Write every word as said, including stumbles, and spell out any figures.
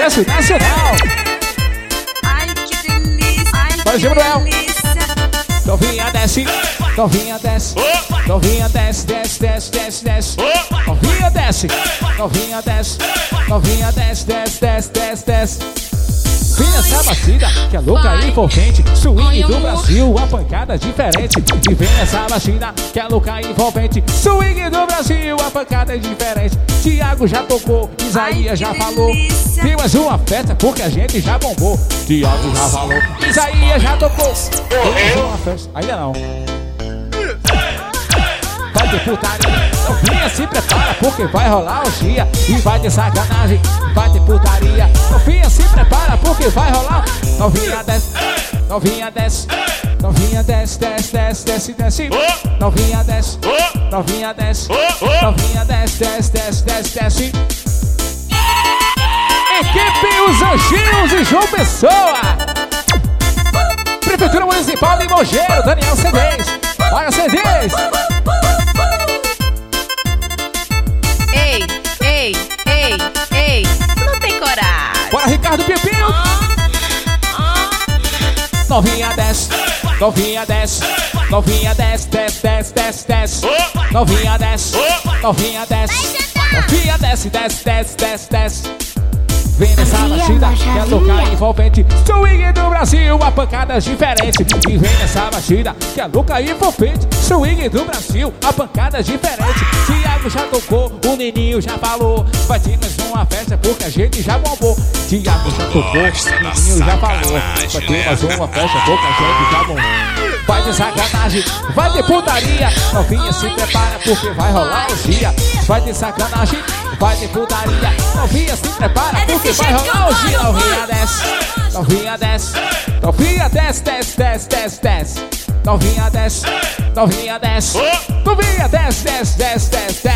sucesso nacional. Ai, que delícia. Ai, Vai, que Gabriel. delícia. Novinha desce, novinha desce, novinha desce, desce, desce, desce, desce. Novinha desce, novinha desce, novinha desce, desce, desce, desce, desce. Vem nessa batida que é louca e envolvente, swing do Brasil, a pancada diferente. E vem nessa batida que é louca e envolvente, swing do Brasil, a pancada é diferente. Tiago já tocou, Isaías já falou. Tem mais uma festa porque a gente já bombou. Tiago já falou, Isaías já tocou. Tem mais uma festa, ainda não. Vai ter putaria, novinha se prepara porque vai rolar o dia. E vai ter sacanagem, vai ter putaria. Novinha se prepara porque vai rolar. Novinha desce, novinha desce, novinha desce, desce, desce, desce, desce. Novinha desce, novinha desce, novinha desce, desce, desce, desce, desce. Equipe Os Anjinhos e João Pessoa. Prefeitura Municipal de Mogeiro, Daniel Cedês. Olha Cedês. Ei, ei, ei, ei, não tem coragem. Bora, Ricardo Pipinho. Novinha desce, novinha desce, novinha desce, desce, desce, desce, desce. Novinha desce, novinha desce, novinha desce, desce, desce, desce, desce. Vem nessa batida que é louca e envolvente, swing do Brasil, a pancadas diferentes. E vem nessa batida que é louca e envolvente, swing do Brasil, a pancadas diferentes. Tiago já tocou, o Neninho já falou. Vai ter mais uma festa porque a gente já bombou. Tiago já tocou, o Neninho já falou. Vai ter mais uma festa porque a gente já bombou. Vai ter sacanagem, vai ter putaria. Novinha se prepara porque vai rolar o dia. Vai ter sacanagem, vai ter putaria. Novinha se prepara porque vai rolar o dia. Novinha desce, novinha desce, novinha desce, desce, desce, desce, desce. Novinha desce, novinha desce, novinha desce, desce, desce, desce, desce.